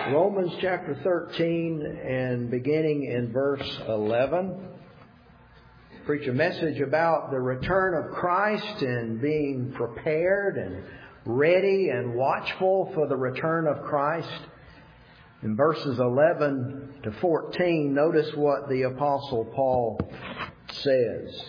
Romans chapter 13 and beginning in verse 11. Preach a message about the return of Christ and being prepared and ready and watchful for the return of Christ. In verses 11 to 14, notice what the Apostle Paul says.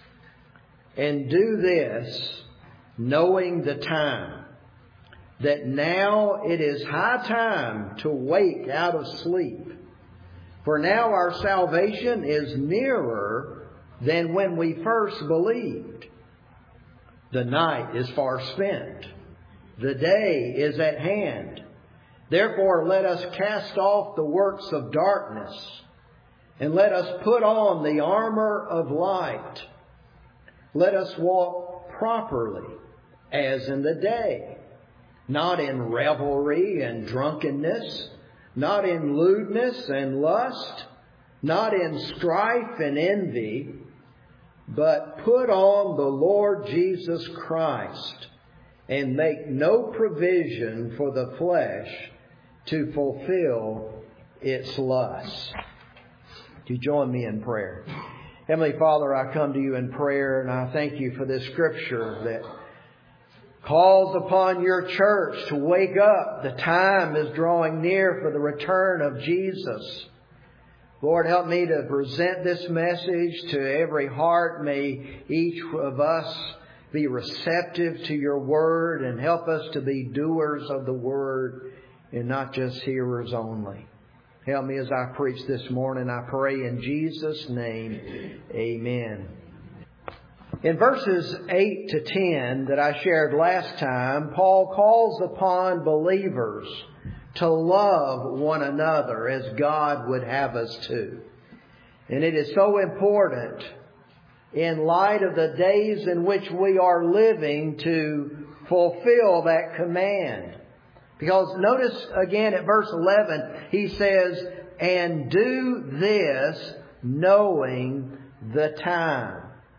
And do this, knowing the time, that now it is high time to wake out of sleep. For now our salvation is nearer than when we first believed. The night is far spent. The day is at hand. Therefore let us cast off the works of darkness, and let us put on the armor of light. Let us walk properly as in the day, not in revelry and drunkenness, not in lewdness and lust, not in strife and envy, but put on the Lord Jesus Christ, and make no provision for the flesh to fulfill its lusts. Do you join me in prayer? Heavenly Father, I come to you in prayer, and I thank you for this scripture that calls upon your church to wake up. The time is drawing near for the return of Jesus. Lord, help me to present this message to every heart. May each of us be receptive to your word, and help us to be doers of the word and not just hearers only. Help me as I preach this morning. I pray in Jesus' name, amen. In verses 8 to 10 that I shared last time, Paul calls upon believers to love one another as God would have us to. And it is so important in light of the days in which we are living to fulfill that command. Because notice again at verse 11, he says, and do this knowing the time.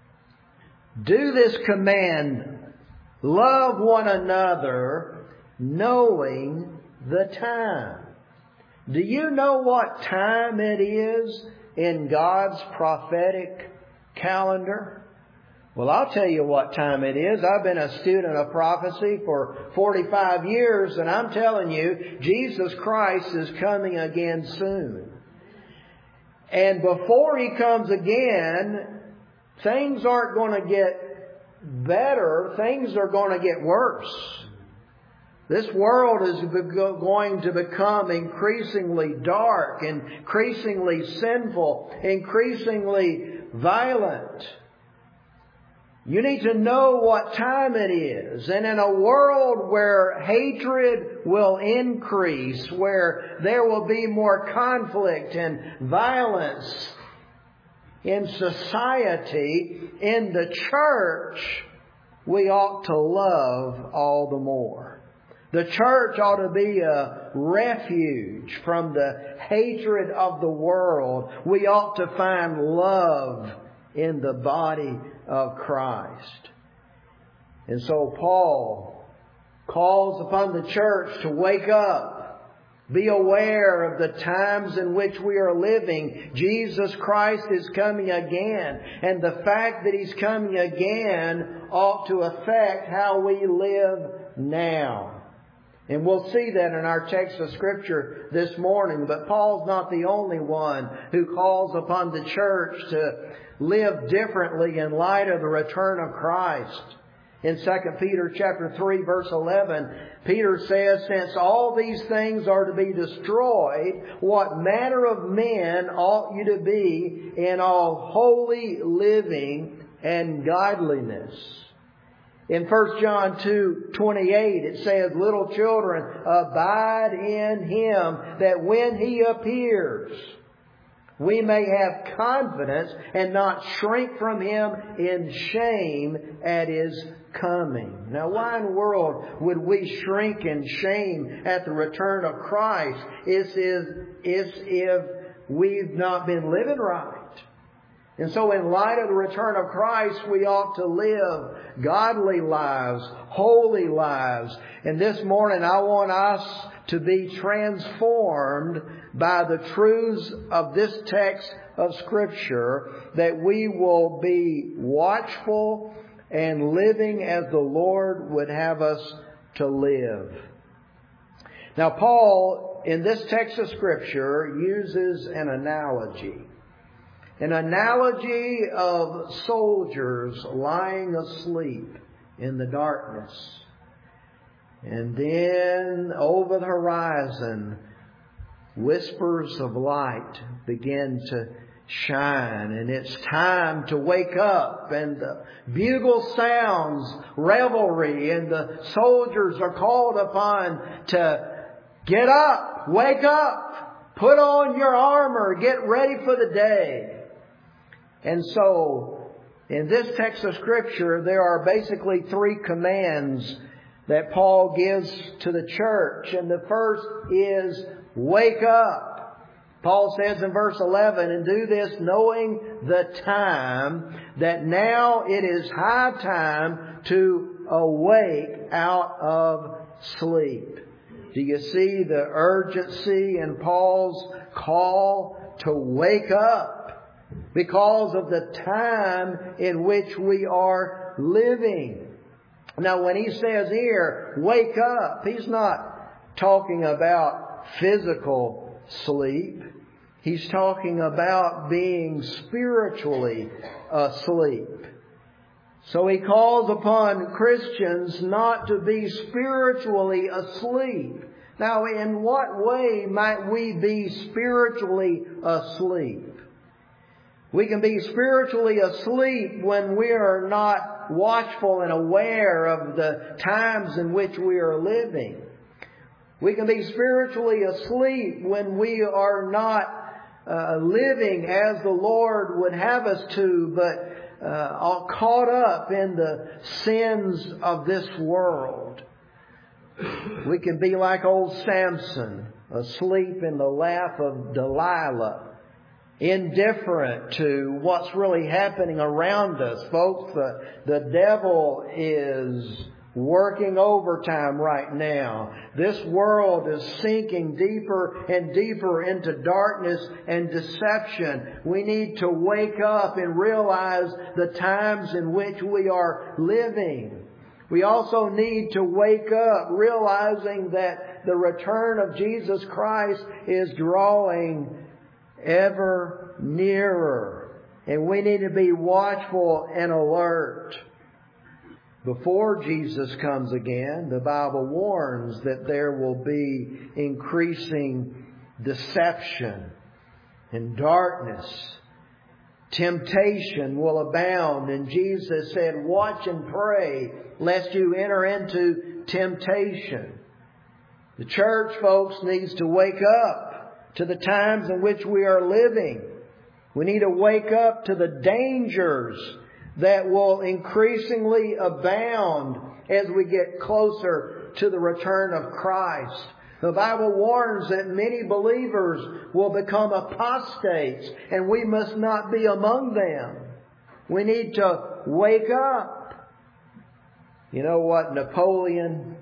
Do this command, love one another, knowing the time. Do you know what time it is in God's prophetic calendar? Well, I'll tell you what time it is. I've been a student of prophecy for 45 years, and I'm telling you, Jesus Christ is coming again soon. And before He comes again, things aren't going to get better. Things are going to get worse. This world is going to become increasingly dark, increasingly sinful, increasingly violent. You need to know what time it is. And in a world where hatred will increase, where there will be more conflict and violence in society, in the church, we ought to love all the more. The church ought to be a refuge from the hatred of the world. We ought to find love in the body of Christ. And so Paul calls upon the church to wake up. Be aware of the times in which we are living. Jesus Christ is coming again. And the fact that He's coming again ought to affect how we live now. And we'll see that in our text of Scripture this morning. But Paul's not the only one who calls upon the church to live differently in light of the return of Christ. In 2 Peter chapter 3 verse 11, Peter says, since all these things are to be destroyed, what manner of men ought you to be in all holy living and godliness? In 1 John 2:28, it says, little children, abide in Him, that when He appears, we may have confidence and not shrink from Him in shame at His coming. Now, why in the world would we shrink in shame at the return of Christ? It's if we've not been living right. And so in light of the return of Christ, we ought to live godly lives, holy lives. And this morning I want us to be transformed by the truths of this text of Scripture, that we will be watchful and living as the Lord would have us to live. Now, Paul, in this text of Scripture, uses an analogy. An analogy of soldiers lying asleep in the darkness. And then over the horizon, whispers of light begin to shine, and it's time to wake up, and the bugle sounds revelry, and the soldiers are called upon to get up, wake up, put on your armor, get ready for the day. And so, in this text of Scripture, there are basically three commands that Paul gives to the church. And the first is, wake up. Paul says in verse 11, and do this knowing the time, that now it is high time to awake out of sleep. Do you see the urgency in Paul's call to wake up? Because of the time in which we are living. Now, when he says here, wake up, he's not talking about physical sleep. He's talking about being spiritually asleep. So he calls upon Christians not to be spiritually asleep. Now, in what way might we be spiritually asleep? We can be spiritually asleep when we are not watchful and aware of the times in which we are living. We can be spiritually asleep when we are not living as the Lord would have us to, but all caught up in the sins of this world. We can be like old Samson, asleep in the lap of Delilah, indifferent to what's really happening around us. Folks, the devil is working overtime right now. This world is sinking deeper and deeper into darkness and deception. We need to wake up and realize the times in which we are living. We also need to wake up realizing that the return of Jesus Christ is drawing ever nearer. And we need to be watchful and alert. Before Jesus comes again, the Bible warns that there will be increasing deception and darkness. Temptation will abound. And Jesus said, watch and pray lest you enter into temptation. The church, folks, needs to wake up to the times in which we are living. We need to wake up to the dangers that will increasingly abound as we get closer to the return of Christ. The Bible warns that many believers will become apostates, and we must not be among them. We need to wake up. You know what Napoleon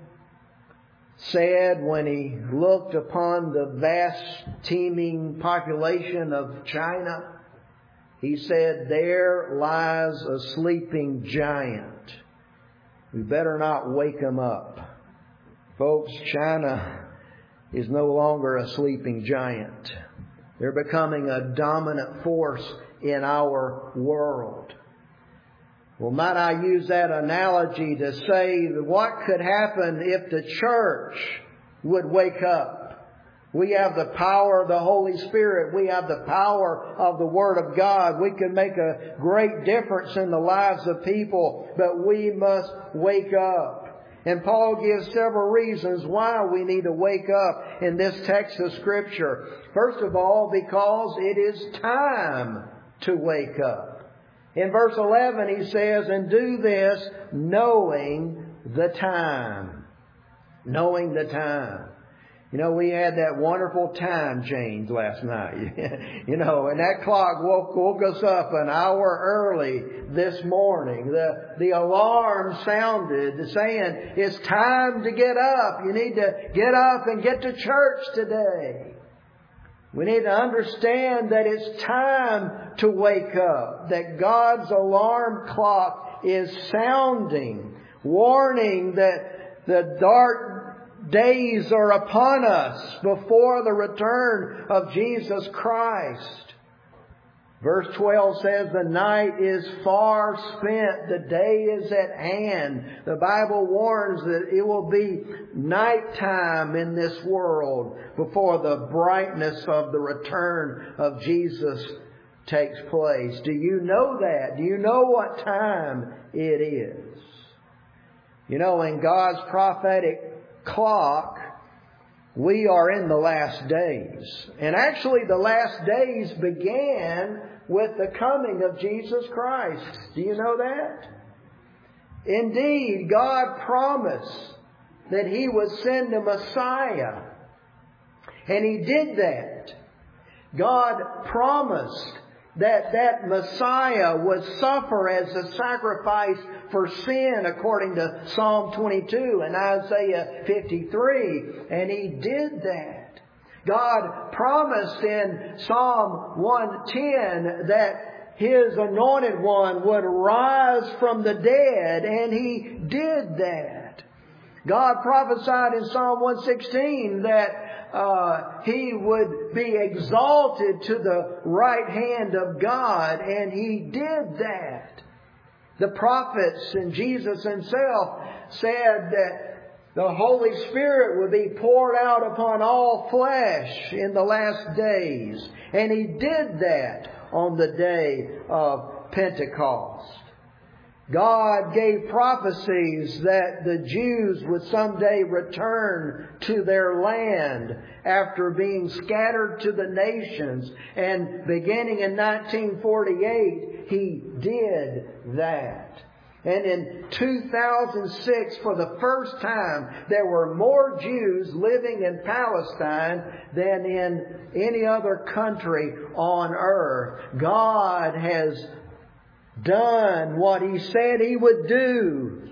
said when he looked upon the vast teeming population of China? He said, there lies a sleeping giant. We better not wake him up. Folks, China is no longer a sleeping giant. They're becoming a dominant force in our world. Well, might I use that analogy to say what could happen if the church would wake up? We have the power of the Holy Spirit. We have the power of the Word of God. We can make a great difference in the lives of people, but we must wake up. And Paul gives several reasons why we need to wake up in this text of Scripture. First of all, because it is time to wake up. In verse 11 he says, and do this knowing the time. Knowing the time. You know, we had that wonderful time change last night. You know, and that clock woke us up an hour early this morning. The alarm sounded saying, it's time to get up. You need to get up and get to church today. We need to understand that it's time to wake up. That God's alarm clock is sounding, warning that the dark days are upon us before the return of Jesus Christ. Verse 12 says, the night is far spent, the day is at hand. The Bible warns that it will be nighttime in this world before the brightness of the return of Jesus takes place. Do you know that? Do you know what time it is? You know, in God's prophetic clock, we are in the last days. And actually the last days began with the coming of Jesus Christ. Do you know that? Indeed, God promised that He would send a Messiah. And He did that. God promised that Messiah would suffer as a sacrifice for sin according to Psalm 22 and Isaiah 53. And He did that. God promised in Psalm 110 that His anointed one would rise from the dead, and He did that. God prophesied in Psalm 116 that He would be exalted to the right hand of God, and He did that. The prophets and Jesus Himself said that the Holy Spirit would be poured out upon all flesh in the last days. And He did that on the day of Pentecost. God gave prophecies that the Jews would someday return to their land after being scattered to the nations. And beginning in 1948, He did that. And in 2006, for the first time, there were more Jews living in Palestine than in any other country on earth. God has done what He said He would do.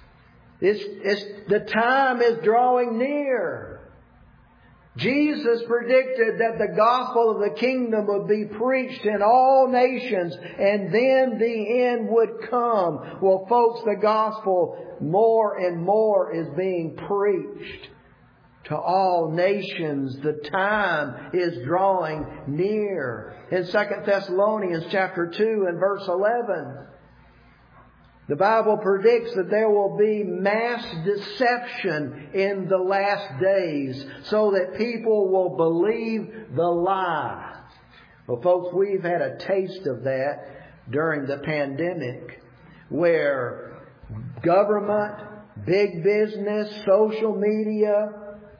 The time is drawing near. Jesus predicted that the gospel of the kingdom would be preached in all nations, and then the end would come. Well, folks, the gospel more and more is being preached to all nations. The time is drawing near. In 2 Thessalonians chapter 2 and verse 11, the Bible predicts that there will be mass deception in the last days so that people will believe the lie. Well, folks, we've had a taste of that during the pandemic, where government, big business, social media,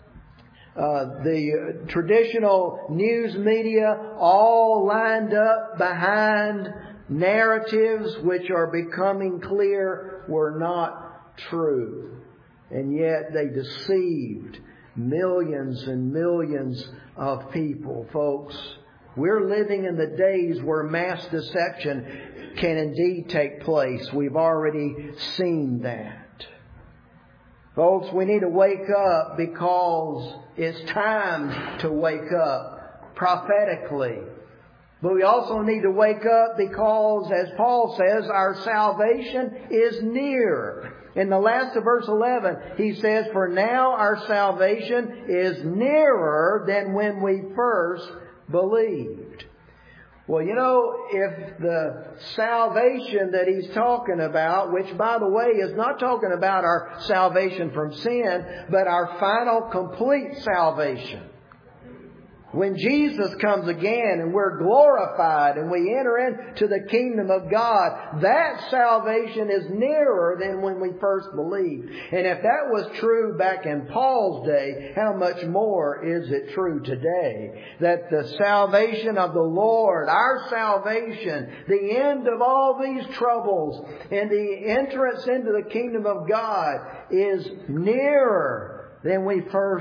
the traditional news media all lined up behind narratives which are becoming clear were not true. And yet they deceived millions and millions of people. Folks, we're living in the days where mass deception can indeed take place. We've already seen that. Folks, we need to wake up because it's time to wake up prophetically. But we also need to wake up because, as Paul says, our salvation is near. In the last of verse 11, he says, "For now our salvation is nearer than when we first believed." Well, you know, if the salvation that he's talking about, which, by the way, is not talking about our salvation from sin, but our final complete salvation. When Jesus comes again and we're glorified and we enter into the kingdom of God, that salvation is nearer than when we first believed. And if that was true back in Paul's day, how much more is it true today? That the salvation of the Lord, our salvation, the end of all these troubles and the entrance into the kingdom of God is nearer than we first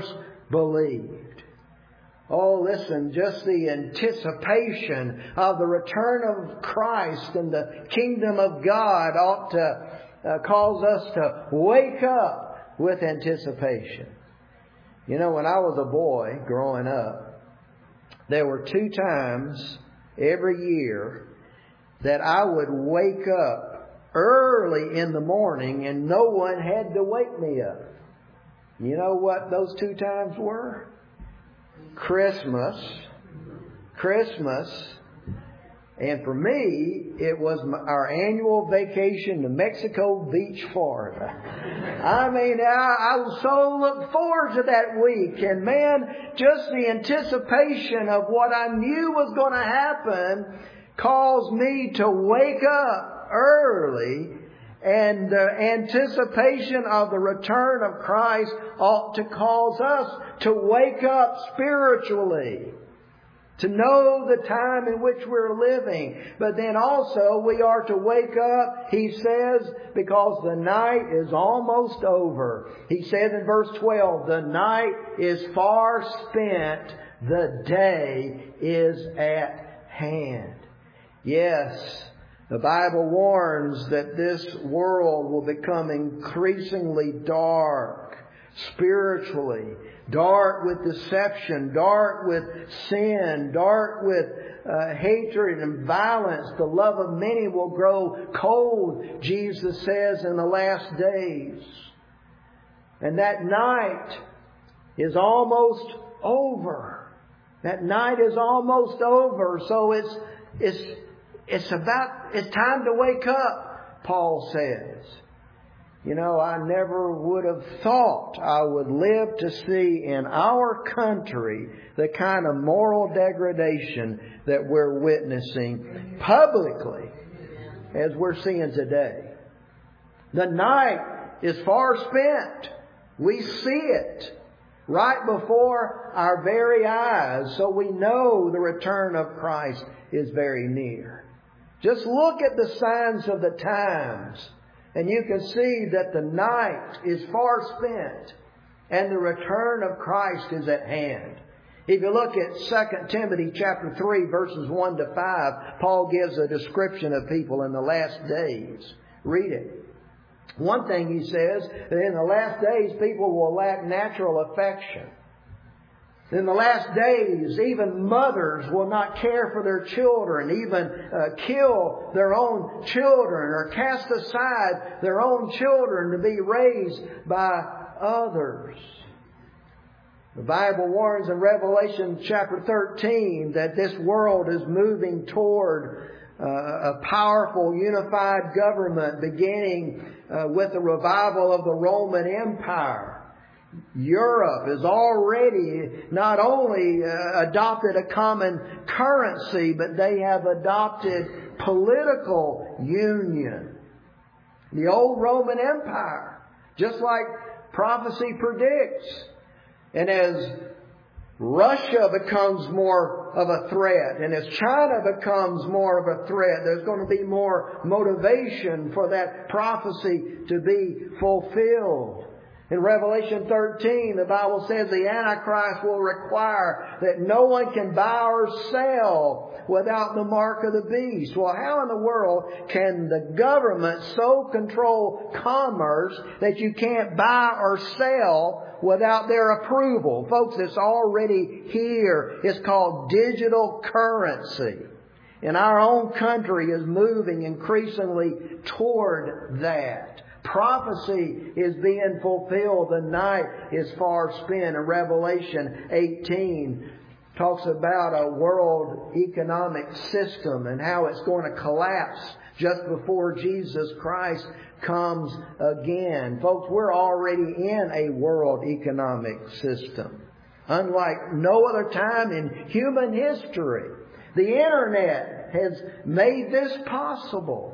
believed. Oh, listen, just the anticipation of the return of Christ and the kingdom of God ought to cause us to wake up with anticipation. You know, when I was a boy growing up, there were 2 times every year that I would wake up early in the morning and no one had to wake me up. You know what those 2 times were? Christmas, and for me, it was our annual vacation to Mexico Beach, Florida. I mean, I so looked forward to that week. And man, just the anticipation of what I knew was going to happen caused me to wake up early. And the anticipation of the return of Christ ought to cause us to wake up spiritually, to know the time in which we're living. But then also we are to wake up, he says, because the night is almost over. He says in verse 12, the night is far spent, the day is at hand. Yes, the Bible warns that this world will become increasingly dark spiritually, dark with deception, dark with sin, dark with hatred and violence. The love of many will grow cold, Jesus says, in the last days. And that night is almost over. That night is almost over. So it's time to wake up, Paul says. You know, I never would have thought I would live to see in our country the kind of moral degradation that we're witnessing publicly as we're seeing today. The night is far spent. We see it right before our very eyes, so we know the return of Christ is very near. Just look at the signs of the times, and you can see that the night is far spent and the return of Christ is at hand. If you look at 2 Timothy chapter 3, verses 1 to 5, Paul gives a description of people in the last days. Read it. One thing he says, that in the last days people will lack natural affection. In the last days, even mothers will not care for their children, even kill their own children or cast aside their own children to be raised by others. The Bible warns in Revelation chapter 13 that this world is moving toward a powerful unified government beginning with the revival of the Roman Empire. Europe has already not only adopted a common currency, but they have adopted political union. The old Roman Empire, just like prophecy predicts. And as Russia becomes more of a threat, and as China becomes more of a threat, there's going to be more motivation for that prophecy to be fulfilled. In Revelation 13, the Bible says the Antichrist will require that no one can buy or sell without the mark of the beast. Well, how in the world can the government so control commerce that you can't buy or sell without their approval? Folks, it's already here. It's called digital currency. And our own country is moving increasingly toward that. Prophecy is being fulfilled. The night is far spent. In Revelation 18 talks about a world economic system and how it's going to collapse just before Jesus Christ comes again. Folks, we're already in a world economic system. Unlike no other time in human history. The Internet has made this possible.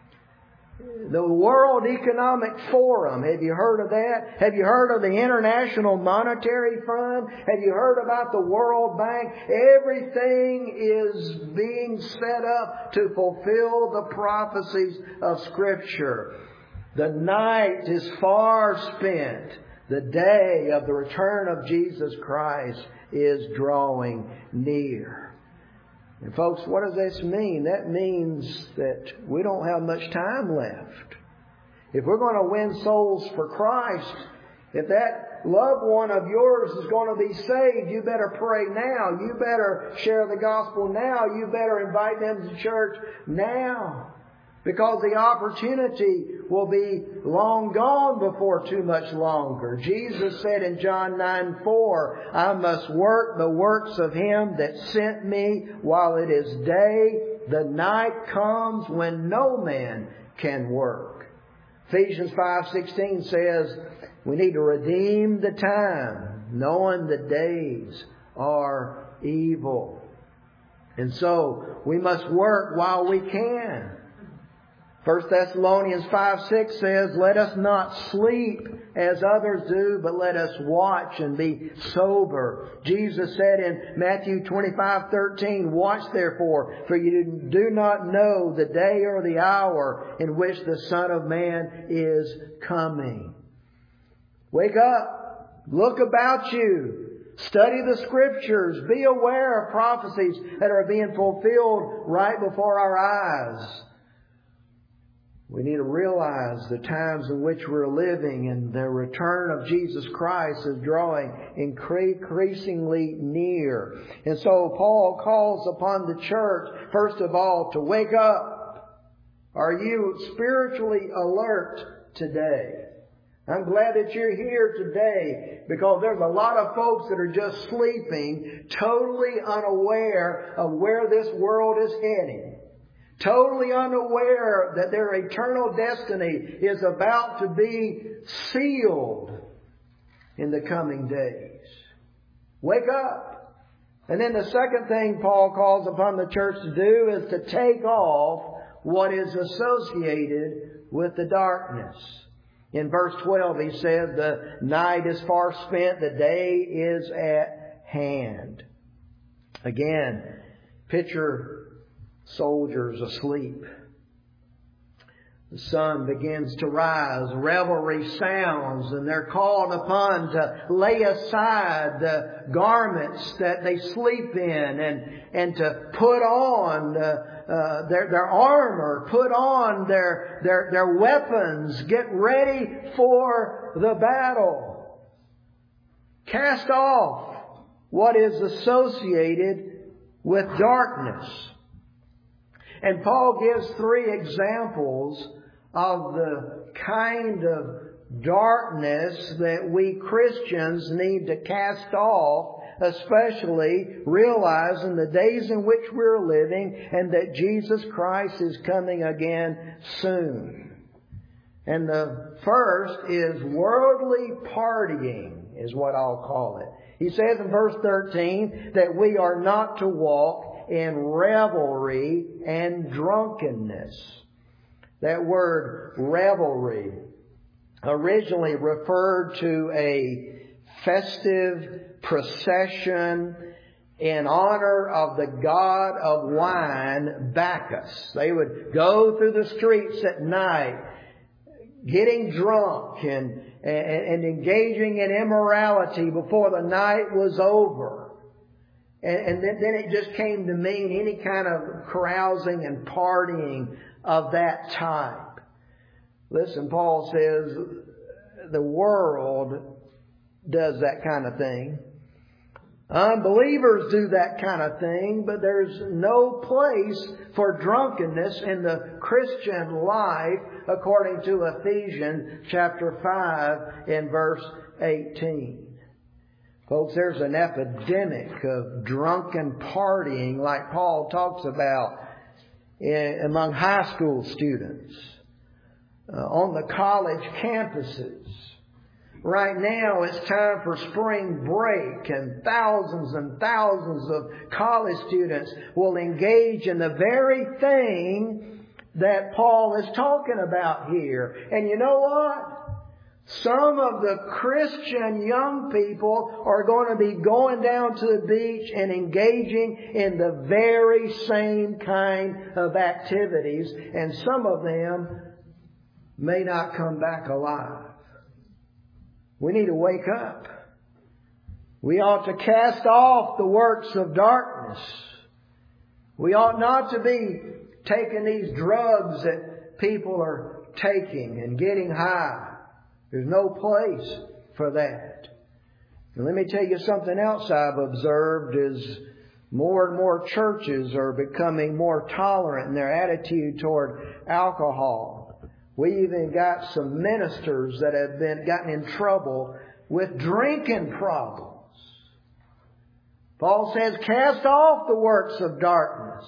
The World Economic Forum, have you heard of that? Have you heard of the International Monetary Fund? Have you heard about the World Bank? Everything is being set up to fulfill the prophecies of Scripture. The night is far spent. The day of the return of Jesus Christ is drawing near. And folks, what does this mean? That means that we don't have much time left. If we're going to win souls for Christ, if that loved one of yours is going to be saved, you better pray now. You better share the gospel now. You better invite them to church now. Because the opportunity will be long gone before too much longer. Jesus said in John 9:4, I must work the works of Him that sent me while it is day. The night comes when no man can work. Ephesians 5:16 says we need to redeem the time, knowing the days are evil. And so we must work while we can. 1 Thessalonians 5:6 says, let us not sleep as others do, but let us watch and be sober. Jesus said in Matthew 25:13, watch therefore, for you do not know the day or the hour in which the Son of Man is coming. Wake up. Look about you. Study the Scriptures. Be aware of prophecies that are being fulfilled right before our eyes. We need to realize the times in which we're living, and the return of Jesus Christ is drawing increasingly near. And so Paul calls upon the church, first of all, to wake up. Are you spiritually alert today? I'm glad that you're here today, because there's a lot of folks that are just sleeping, totally unaware of where this world is heading. Totally unaware that their eternal destiny is about to be sealed in the coming days. Wake up. And then the second thing Paul calls upon the church to do is to take off what is associated with the darkness. In verse 12 he says, the night is far spent, the day is at hand. Again, picture soldiers asleep. The sun begins to rise. Revelry sounds, and they're called upon to lay aside the garments that they sleep in and to put on their armor, put on their weapons, get ready for the battle. Cast off what is associated with darkness. And Paul gives 3 examples of the kind of darkness that we Christians need to cast off, especially realizing the days in which we're living and that Jesus Christ is coming again soon. And the first is worldly partying, is what I'll call it. He says in verse 13 that we are not to walk in revelry and drunkenness. That word revelry originally referred to a festive procession in honor of the god of wine, Bacchus. They would go through the streets at night getting drunk and engaging in immorality before the night was over. And then it just came to mean any kind of carousing and partying of that type. Listen, Paul says the world does that kind of thing. Unbelievers do that kind of thing, but there's no place for drunkenness in the Christian life, according to Ephesians chapter 5 and verse 18. Folks, there's an epidemic of drunken partying like Paul talks about among high school students, on the college campuses. Right now it's time for spring break, and thousands of college students will engage in the very thing that Paul is talking about here. And you know what? Some of the Christian young people are going to be going down to the beach and engaging in the very same kind of activities. And some of them may not come back alive. We need to wake up. We ought to cast off the works of darkness. We ought not to be taking these drugs that people are taking and getting high. There's no place for that. And let me tell you something else I've observed is more and more churches are becoming more tolerant in their attitude toward alcohol. We even got some ministers that have gotten in trouble with drinking problems. Paul says, cast off the works of darkness.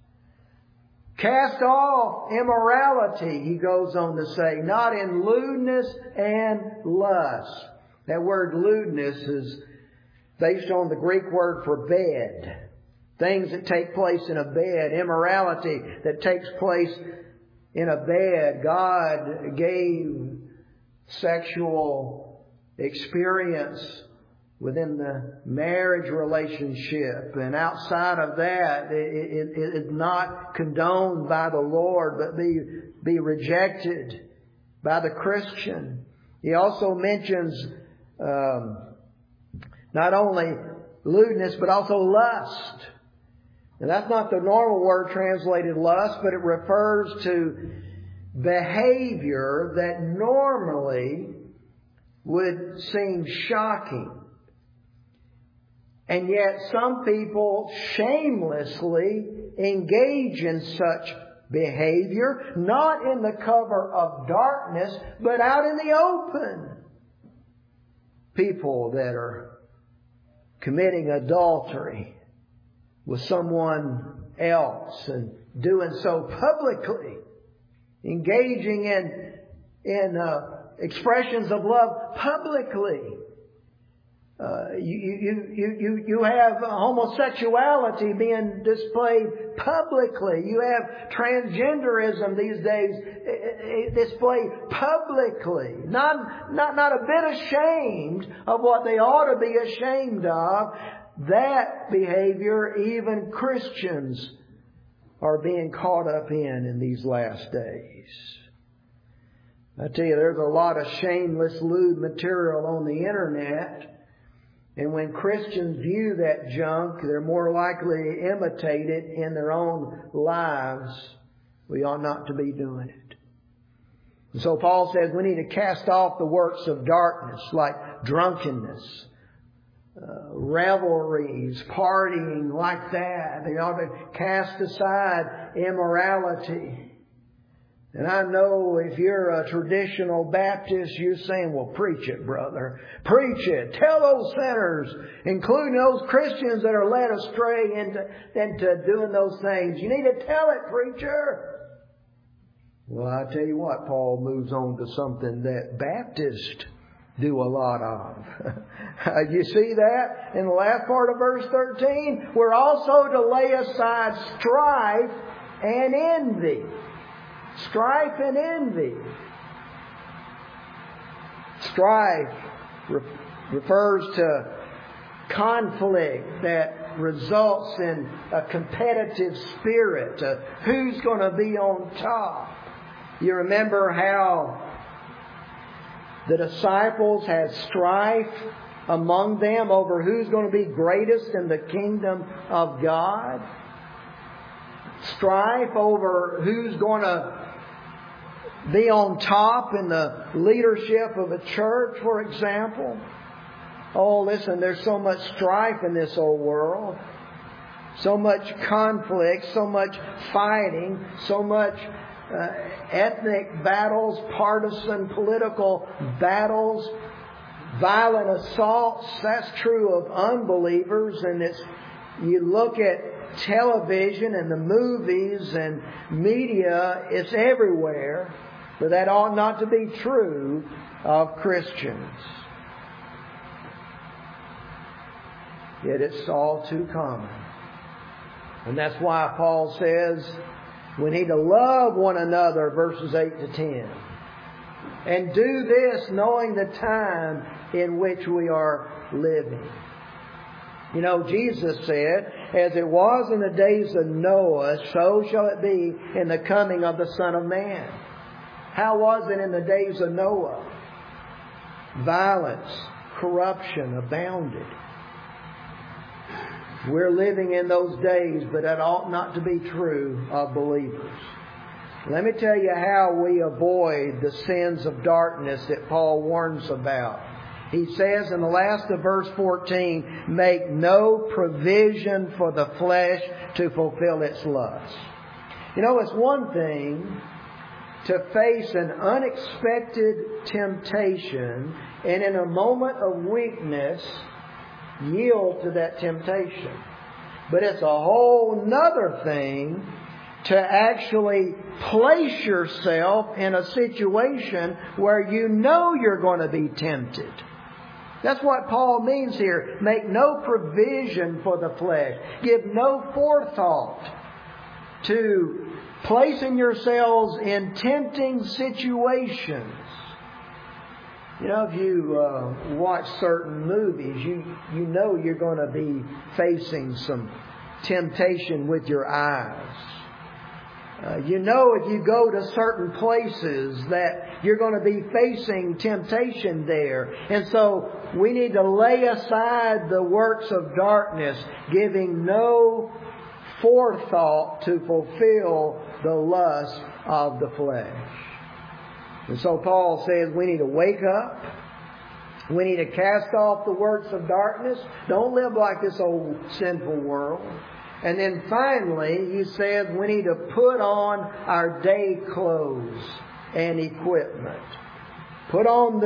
Cast off immorality, he goes on to say, not in lewdness and lust. That word lewdness is based on the Greek word for bed. Things that take place in a bed. Immorality that takes place in a bed. God gave sexual experience within the marriage relationship. And outside of that, it is not condoned by the Lord, but be rejected by the Christian. He also mentions not only lewdness, but also lust. And that's not the normal word translated lust, but it refers to behavior that normally would seem shocking. And yet some people shamelessly engage in such behavior, not in the cover of darkness, but out in the open. People that are committing adultery with someone else and doing so publicly, engaging in expressions of love publicly. You have homosexuality being displayed publicly. You have transgenderism these days displayed publicly. Not a bit ashamed of what they ought to be ashamed of. That behavior, even Christians are being caught up in these last days. I tell you, there's a lot of shameless, lewd material on the internet. And when Christians view that junk, they're more likely to imitate it in their own lives. We ought not to be doing it. And so Paul says we need to cast off the works of darkness like drunkenness, revelries, partying like that. They ought to cast aside immorality. And I know if you're a traditional Baptist, you're saying, well, preach it, brother. Preach it. Tell those sinners, including those Christians that are led astray into doing those things. You need to tell it, preacher. Well, I tell you what, Paul moves on to something that Baptists do a lot of. You see that in the last part of verse 13? We're also to lay aside strife and envy. Strife and envy. Strife refers to conflict that results in a competitive spirit. Who's going to be on top? You remember how the disciples had strife among them over who's going to be greatest in the kingdom of God? Strife over who's going to be on top in the leadership of a church, for example. Oh, listen, there's so much strife in this old world. So much conflict, so much fighting, so much ethnic battles, partisan political battles, violent assaults. That's true of unbelievers. And you look at television and the movies and media, it's everywhere. But that ought not to be true of Christians. Yet it's all too common. And that's why Paul says we need to love one another, verses 8 to 10. And do this knowing the time in which we are living. You know, Jesus said, as it was in the days of Noah, so shall it be in the coming of the Son of Man. How was it in the days of Noah? violence, corruption abounded. We're living in those days, but that ought not to be true of believers. Let me tell you how we avoid the sins of darkness that Paul warns about. He says in the last of verse 14, make no provision for the flesh to fulfill its lusts. You know, it's one thing to face an unexpected temptation and in a moment of weakness yield to that temptation. But it's a whole nother thing to actually place yourself in a situation where you know you're going to be tempted. That's what Paul means here. Make no provision for the flesh. Give no forethought to placing yourselves in tempting situations. You know, if you watch certain movies, you know you're going to be facing some temptation with your eyes. You know if you go to certain places that you're going to be facing temptation there. And so we need to lay aside the works of darkness, giving no forethought to fulfill the lust of the flesh. And so Paul says we need to wake up. We need to cast off the works of darkness. Don't live like this old sinful world. And then finally, he says we need to put on our day clothes and equipment. Put on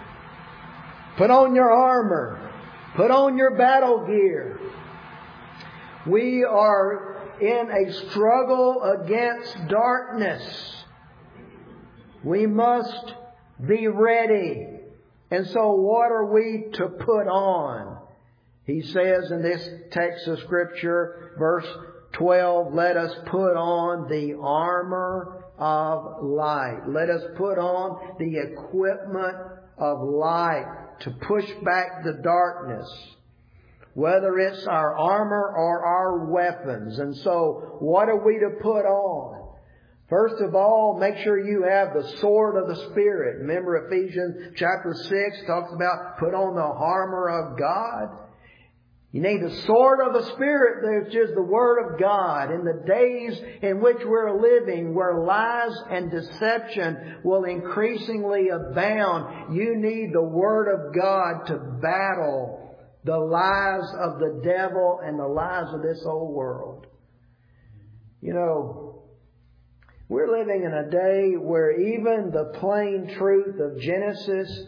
your armor. Put on your battle gear. We are in a struggle against darkness. We must be ready. And so what are we to put on? He says in this text of Scripture, verse 12, let us put on the armor of light. Let us put on the equipment of light to push back the darkness, whether it's our armor or our weapons. And so what are we to put on? First of all, make sure you have the sword of the Spirit. Remember Ephesians chapter 6 talks about put on the armor of God. You need the sword of the Spirit, which is the Word of God. In the days in which we're living, where lies and deception will increasingly abound, you need the Word of God to battle the lies of the devil and the lies of this old world. You know, we're living in a day where even the plain truth of Genesis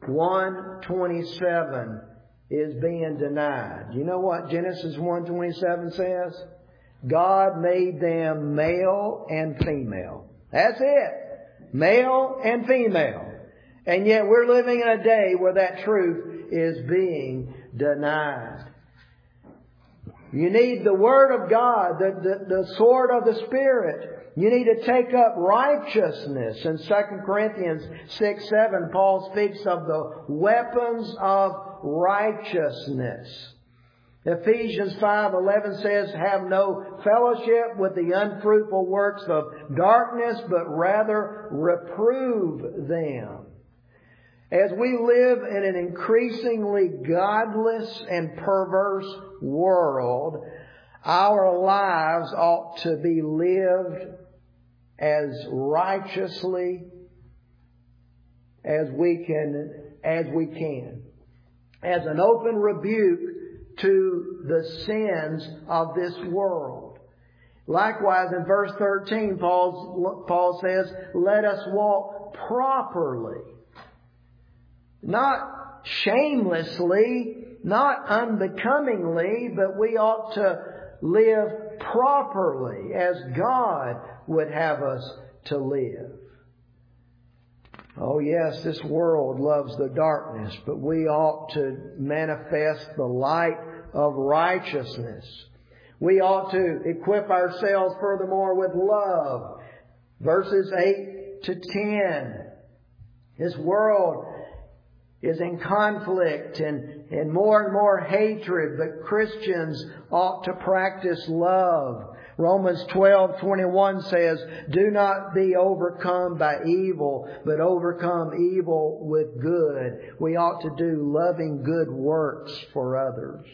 1:27 is being denied. You know what Genesis 1:27 says? God made them male and female. That's it. Male and female. And yet we're living in a day where that truth is being denied. You need the Word of God, the sword of the Spirit. You need to take up righteousness. In 2 Corinthians 6:7, Paul speaks of the weapons of righteousness. Ephesians 5:11 says, have no fellowship with the unfruitful works of darkness, but rather reprove them. As we live in an increasingly godless and perverse world, our lives ought to be lived as righteously as we can. As an open rebuke to the sins of this world. Likewise, in verse 13, Paul says, let us walk properly. Not shamelessly, not unbecomingly, but we ought to live properly as God would have us to live. Oh yes, this world loves the darkness, but we ought to manifest the light of righteousness. We ought to equip ourselves furthermore with love. Verses 8 to 10. This world is in conflict and more hatred, but Christians ought to practice love. Romans 12:21 says, "Do not be overcome by evil, but overcome evil with good." We ought to do loving good works for others.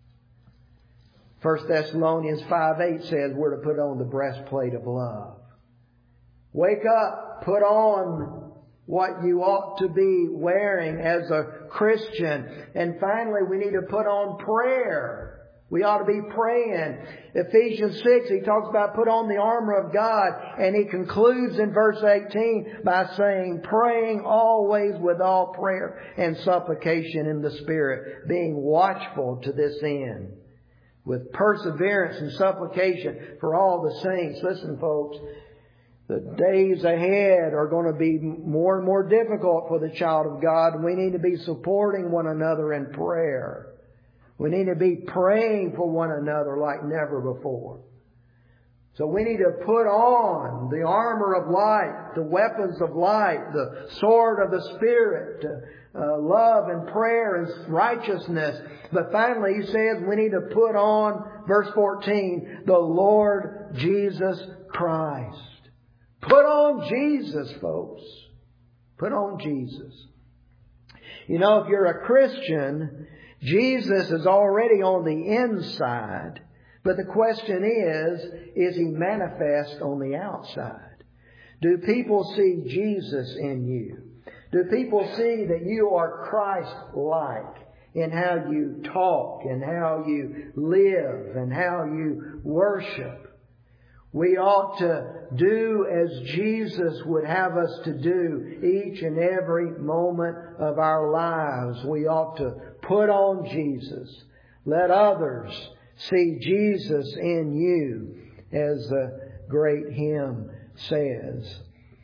1 Thessalonians 5:8 says we're to put on the breastplate of love. Wake up, put on what you ought to be wearing as a Christian. And finally, we need to put on prayer. We ought to be praying. Ephesians 6, he talks about put on the armor of God. And he concludes in verse 18 by saying, praying always with all prayer and supplication in the Spirit, being watchful to this end, with perseverance and supplication for all the saints. Listen, folks, the days ahead are going to be more and more difficult for the child of God. And we need to be supporting one another in prayer. We need to be praying for one another like never before. So we need to put on the armor of light, the weapons of light, the sword of the Spirit, love and prayer and righteousness. But finally he says we need to put on, verse 14, the Lord Jesus Christ. Put on Jesus, folks. Put on Jesus. You know, if you're a Christian, Jesus is already on the inside. But the question is He manifest on the outside? Do people see Jesus in you? Do people see that you are Christ-like in how you talk and how you live and how you worship? We ought to do as Jesus would have us to do each and every moment of our lives. We ought to put on Jesus. Let others see Jesus in you, as the great hymn says.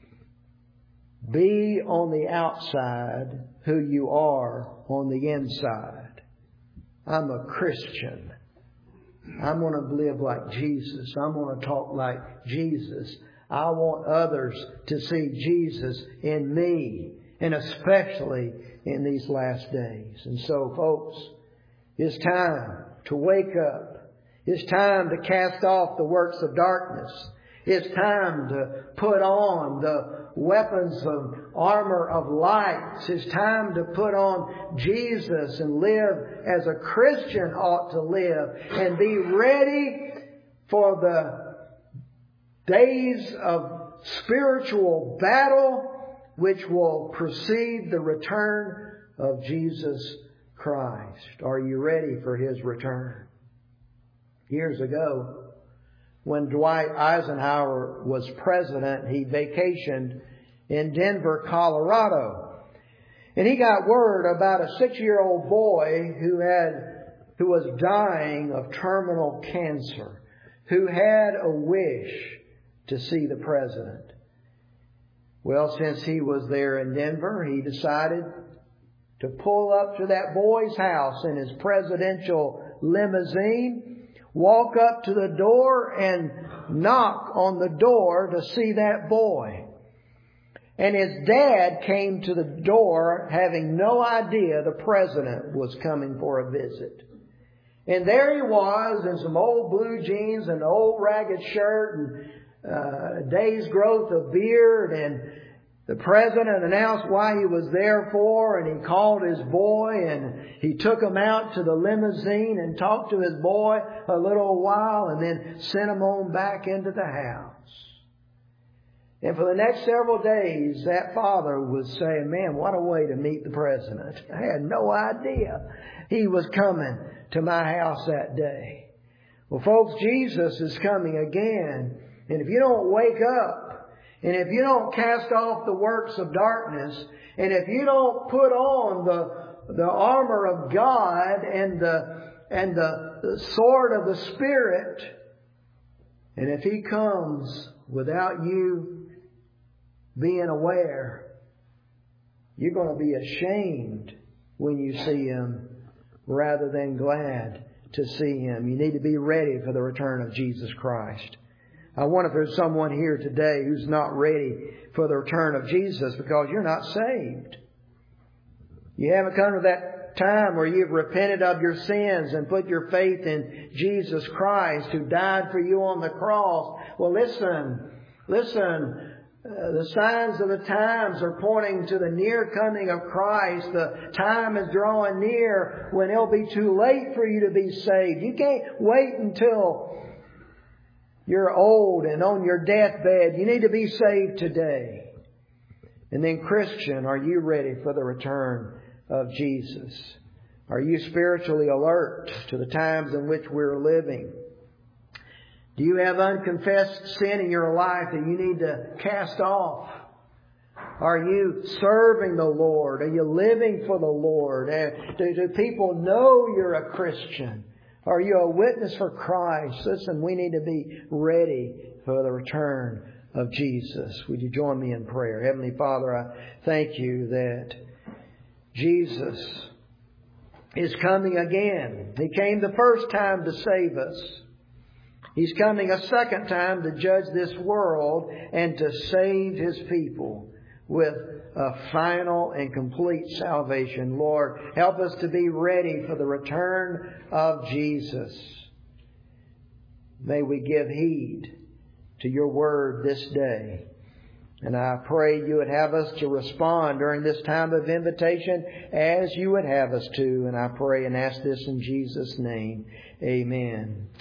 Be on the outside who you are on the inside. I'm a Christian. I'm going to live like Jesus. I'm going to talk like Jesus. I want others to see Jesus in me, and especially in these last days. And so, folks, it's time to wake up. It's time to cast off the works of darkness. It's time to put on the weapons of armor of light. It's time to put on Jesus and live as a Christian ought to live, and be ready for the days of spiritual battle which will precede the return of Jesus Christ. Are you ready for His return? Years ago, when Dwight Eisenhower was president, he vacationed in Denver, Colorado. And he got word about a 6-year-old boy who was dying of terminal cancer, who had a wish to see the president. Well, since he was there in Denver, he decided to pull up to that boy's house in his presidential limousine, walk up to the door and knock on the door to see that boy. And his dad came to the door having no idea the president was coming for a visit. And there he was in some old blue jeans and an old ragged shirt and a day's growth of beard. And the president announced why he was there for, and he called his boy and he took him out to the limousine and talked to his boy a little while and then sent him on back into the house. And for the next several days, that father was saying, man, what a way to meet the president. I had no idea he was coming to my house that day. Well, folks, Jesus is coming again. And if you don't wake up, and if you don't cast off the works of darkness, and if you don't put on the armor of God and the sword of the Spirit, and if He comes without you being aware, you're going to be ashamed when you see Him rather than glad to see Him. You need to be ready for the return of Jesus Christ. I wonder if there's someone here today who's not ready for the return of Jesus because you're not saved. You haven't come to that time where you've repented of your sins and put your faith in Jesus Christ who died for you on the cross. Well, listen. The signs of the times are pointing to the near coming of Christ. The time is drawing near when it'll be too late for you to be saved. You can't wait until you're old and on your deathbed. You need to be saved today. And then, Christian, are you ready for the return of Jesus? Are you spiritually alert to the times in which we're living? Do you have unconfessed sin in your life that you need to cast off? Are you serving the Lord? Are you living for the Lord? Do people know you're a Christian? Are you a witness for Christ? Listen, we need to be ready for the return of Jesus. Would you join me in prayer? Heavenly Father, I thank you that Jesus is coming again. He came the first time to save us. He's coming a second time to judge this world and to save His people with a final and complete salvation. Lord, help us to be ready for the return of Jesus. May we give heed to your word this day. And I pray you would have us to respond during this time of invitation as you would have us to. And I pray and ask this in Jesus' name. Amen.